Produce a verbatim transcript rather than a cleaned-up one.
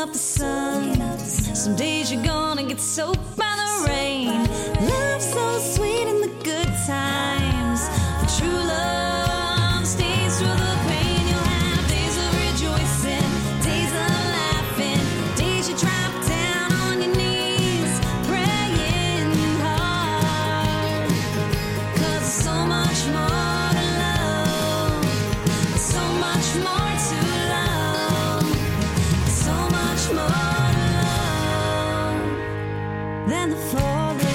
up the sun. Some days you're gonna get soaked by the rain. Love's so sweet in the good times, but true love stays through the pain. You'll have days of rejoicing, days of laughing, days you drop down on your knees, praying hard. 'Cause there's so much more to love, there's so much more to love, there's so much more to love than the falling.